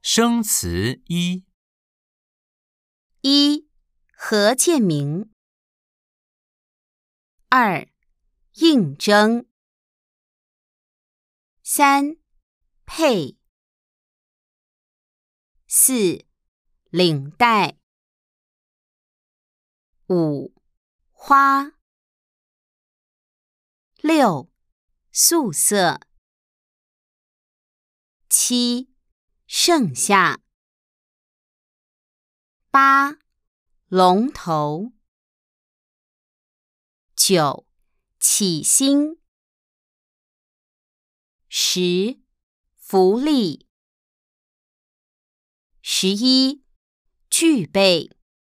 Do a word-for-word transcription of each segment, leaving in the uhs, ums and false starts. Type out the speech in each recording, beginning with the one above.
生词一。 一、何建明。二、应征。三、配。四、领带。五、花。六、素色。七、盛夏。八、龙头。九、起薪。十、福利。十一、具备。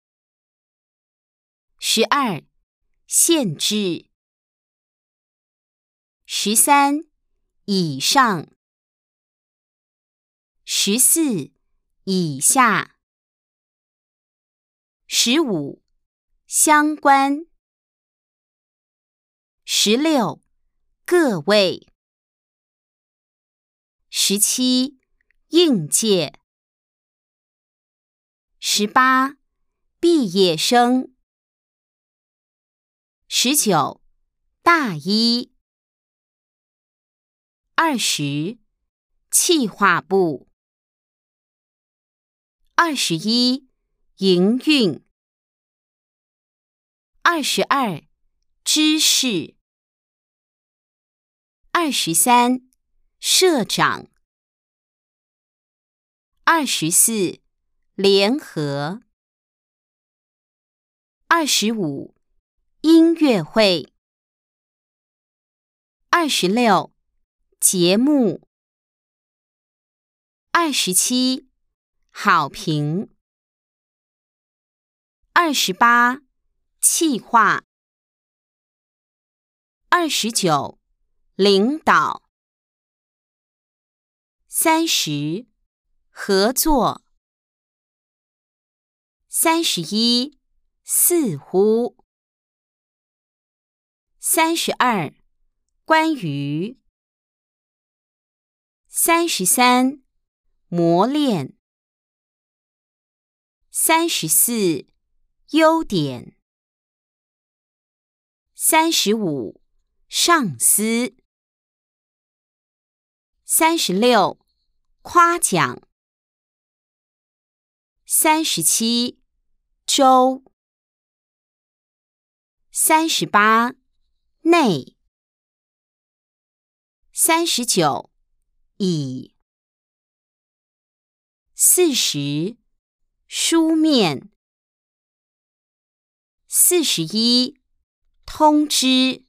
十二、限制。十三、以上。十四、以下。十五、相关。十六、各位。十七、应届。十八、毕业生。十九、大一。二十、企划部。二十一、营运。二十二、知识。二十三、社长。二十四、联合。二十五、音乐会。二十六、节目。二十七、好评。二十八、企划。二十九、领导。三十、合作。三十一、似乎。三十二、关于。三十三、磨练。三十四、优点。三十五、上司。三十六、夸奖。三十七、周。三十八、内。三十九、以。四十、书面。四十一、通知。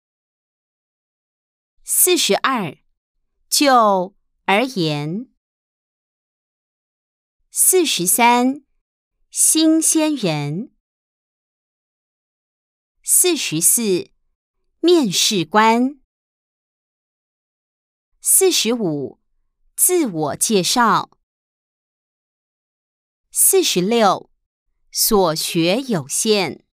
四十二、就而言。四十三、新鲜人。四十四、面试官。四十五、自我介绍。四十六、所学有限。